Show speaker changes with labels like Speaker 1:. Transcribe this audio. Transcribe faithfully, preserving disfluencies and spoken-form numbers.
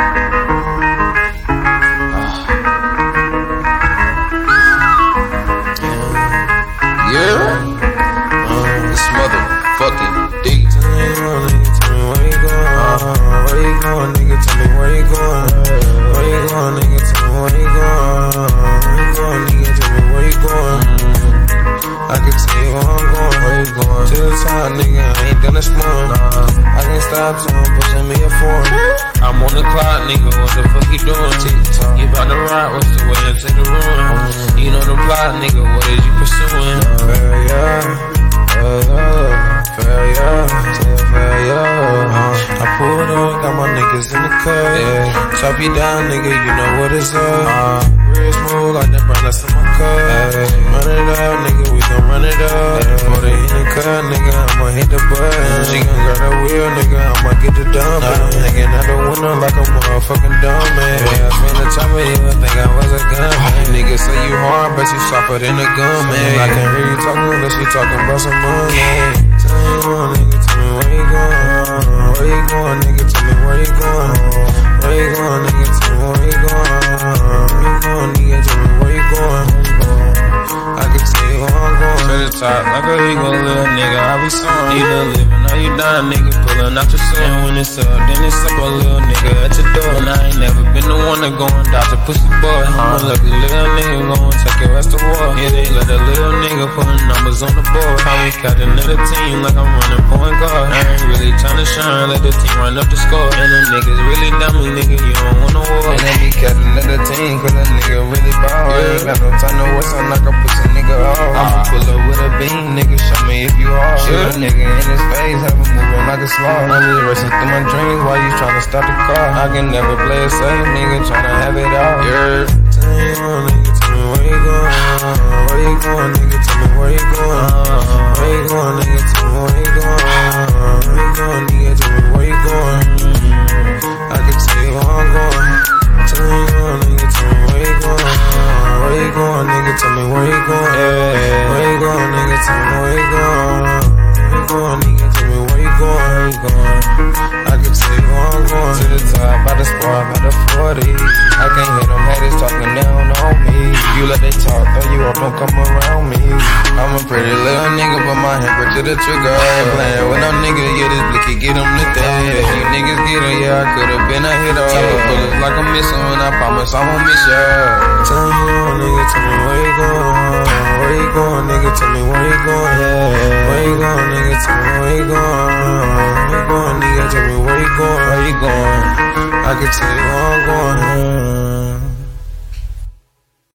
Speaker 1: This motherfucking D.
Speaker 2: Tell me, nigga, tell me where you going? Uh, where you going, nigga? Tell me where you going? Where you going, nigga? Tell me where you going? Where you going, nigga? Tell me where you going? I can tell you where I'm going. Where you going? To the top, nigga. I ain't done this morning. Nah. I can't stop till I'm pushing me a four.
Speaker 3: I'm on the clock, nigga. What the fuck you doing? TikTok. You about to ride? What's the way into the room? You know the plot, nigga. What is you pursuing?
Speaker 2: Fair, yeah. Fair, yeah. Fair, yeah. Fair, yeah. Uh, I pulled up, got my niggas in the cut. Yeah. Chop you down, nigga. You know what it's up. Uh, real smooth like that brown that's in my cup. Hey. Run it up, nigga. We gon' run it up. Hey. Put it in the cut, nigga. I'ma hit the button. She gon' grab the wheel, nigga. I'ma get the dump. I'm hanging out the window like a motherfucking dumb man. Yeah, I spent the time with you, I think I was a gun man. Niggas say you hard, but you softer than a gun man. I can't hear you talking unless you talking about some money. Tell me one, nigga, tell me where you going? Where you going, nigga? Tell me where you going? Where you going, nigga? Tell me where you going? Where you going, nigga? Tell me where you going? I can tell you where I'm going.
Speaker 3: To the top, like a eagle, little nigga. I be soaring. Either living or you dying, nigga. Pulling out your soul. And when it's up, then it's up a little nigga at your door. And I ain't never been the one to go and dodge a pussy boy. I'm a lucky little nigga, gon' take your ass to war. Yeah, they let a little nigga putting numbers on the board. Call me captain of the team like I'm running point guard. I ain't really tryna shine, let the team run up the score. And the niggas really dumb me, nigga, you don't want no war.
Speaker 2: And they be captain of the team, cause a nigga really ball. Yeah. Ain't got no time to waste, I'm like a pussy nigga off. I'ma pull up with a beam, nigga, show me if you hard. Shoot a nigga in his face, have him moving like a sloth. I'm just racing through my dreams while you tryna start the car. I can never play it safe, nigga, tryna have it all. Yeah. Tell me one, nigga, tell me where you going? Where you going, nigga? Tell me where you going? Where you going, nigga? Tell me where you going? Where you going, nigga? Tell me where you going? I can tell you where I'm going. Tell me one, nigga, tell me where you going? Where you going, nigga? Tell me where you going? Where you going, nigga? Tell me where you going? Where you going, nigga? Tell me where you going? Where you going? I can tell you where I'm going. To the top, by the spot, by the forty. I can hear them haters talking down on me. You let they talk, throw you up, don't come around me. I'm a pretty little nigga, but my hand grip to the trigger. I ain't playing with no nigga, yeah, this blicky get him lit there. You niggas get him, yeah, I could've been a hitter. Type of bullets like a missile, and I promise I won't miss ya. Tell me one, nigga, tell me where you going? Where you going, nigga? Tell me where you going? Where you going, nigga? Tell me where you going? Where you going, nigga? Tell me where you going? Where you going? I can tell you where I'm going.